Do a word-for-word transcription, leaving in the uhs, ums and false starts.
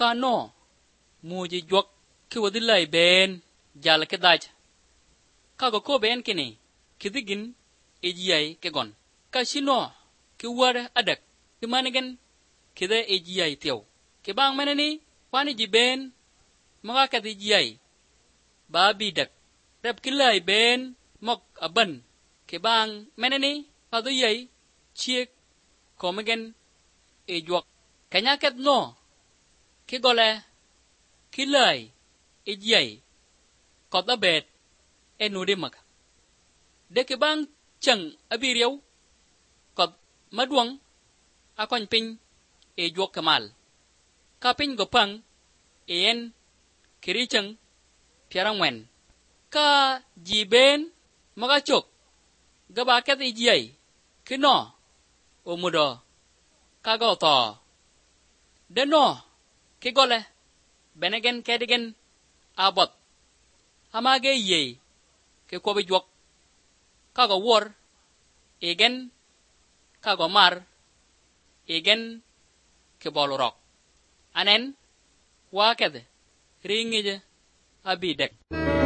ka no mu ji jwak ki wadi lai ben jala ke daj ka go ko ben kini kidigin ejiyai ke gon ka shino ki wara adak ki manigan kida ejiyai tew ki bang menani wani ji ben maga ka ejiyai ba bidak rep ki lai ben mok aban ki bang menani pa do yai chiek ko magen e jwak kanya ket no ki gole ki lai ejiyai ko da bet enudi mak de ki bang chang abiriu ko madwang akon pin e jwak kamal ka pin go pang en kirichang pierangwen ka jiben maga chok gaba ket ejiyai kino omudo ka go to de no ki gole benegen kedigen abot amage ye ke ko bi jwak ka go wor egen ka go mar egen ke bolorok anen wa kede ringije abidek